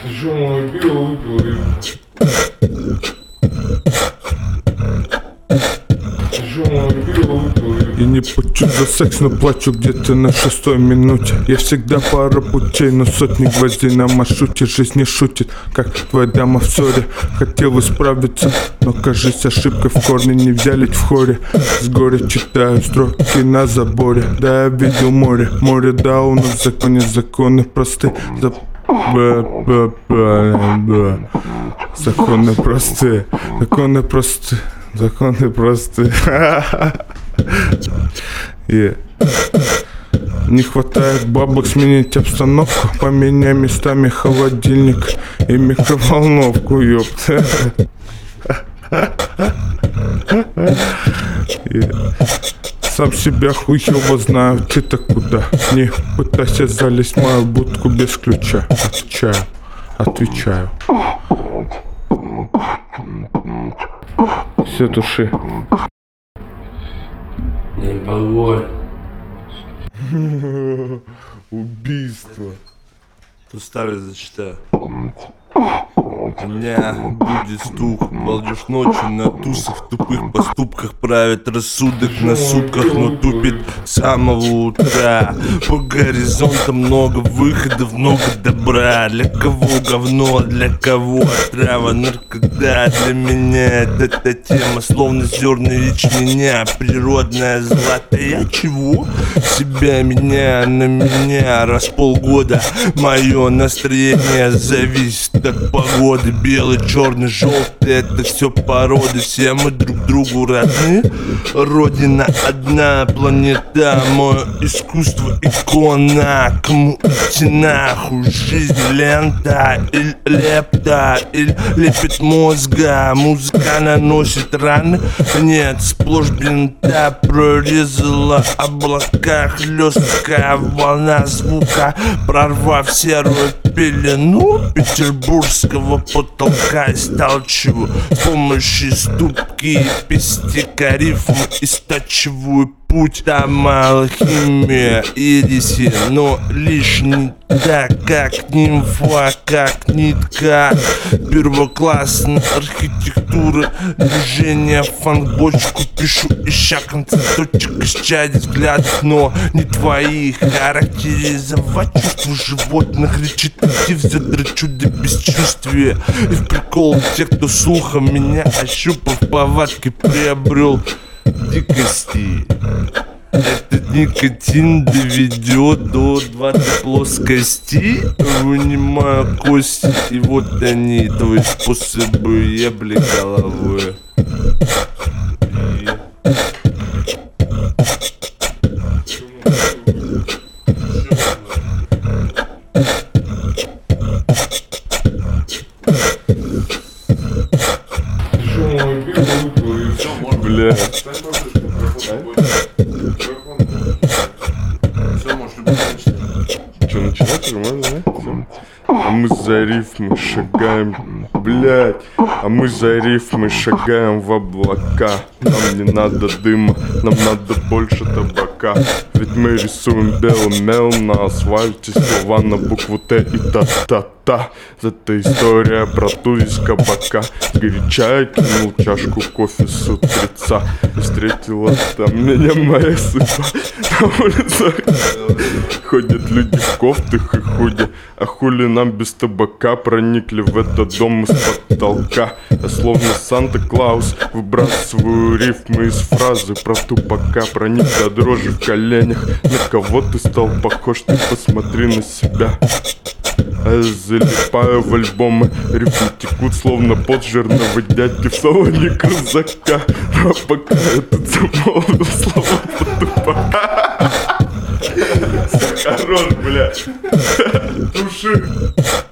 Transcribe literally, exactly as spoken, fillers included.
Тяжелый белый говорит. Я не плачу за секс, но плачу где-то на шестой минуте. Я всегда пара путей, но сотни гвоздей на маршруте. Жизнь не шутит, как твоя дама в ссоре. Хотел исправиться, но кажется ошибкой в корне не взяли в хоре. С горя читаю строки на заборе. Да, я видел море, море, да, у нас в законе законы просты. За... Законы простые, законы простые, законы простые. Yeah. Не хватает бабок сменить обстановку. Поменяй местами холодильник и микроволновку, ёпта. Yeah. Сам себя хуёво знаю, ты-то куда? Не пытайся залезть в мою будку без ключа. Отвечаю, отвечаю. Все, туши. Не богой. Убийство. Устали, зачитаю. У меня будет стук, балдеж ночью на тусах, в тупых поступках правит рассудок на сутках, но тупит с самого утра. По горизонту много выходов, много добра. Для кого говно, для кого отрава, наркота. Для меня эта тема словно зерна ячменя. Природное злато, я чего? Себя меня на меня. Раз в полгода мое настроение зависит от погоды. Белый, черный, желтый, это все породы. Все мы друг другу родны. Родина одна, планета, мое искусство икона. Кому идти нахуй? Жизнь лента или лепта, или лепит мозга. Музыка наносит раны. Нет, сплошь бинта прорезала облака. Хлесткая волна звука, прорвав серую пелену петербургского потолка, сталчиваю с помощью ступки пестика рифмы, истачиваю путь. Там алхимия ириси, но лишь не так, как нимфа, как нитка. Первоклассная архитектура, движение фанбочку пишу, ища конца точек, исчадить взглядов, но не твоих. Характеризовать чувства животных, речитатив задрачу до бесчувствия. И в прикол тех, кто слухом меня ощупав повадки, приобрел дикости. Этот никотин доведет до двадцать плоскости. Вынимаю кости, и вот они, твои способы ебли головой. Бля. Что, начинать нормально, да? Всё. А мы за рифмы шагаем, блядь. А мы за рифмы шагаем в облака. Нам не надо дыма, нам надо больше табака. Ведь мы рисуем белым мелом на асфальте слова на букву Т и та-та-та. Это история про ту из кабака. Горяча я кинул чашку кофе с утреца. И встретила там меня моя судьба. На улицах ходят люди в кофтах и худи. А хули нам без табака? Проникли в этот дом из потолка. Я словно Санта-Клаус выбрасываю рифмы из фразы про тупака. Проник до дрожи в коленях. На кого ты стал похож? Ты посмотри на себя. А я залипаю в альбомы. Рифмы текут словно пот жирного дядьки в салоне крузака. А пока этот замолвил слова про тупака. Хорош, блядь. Туши.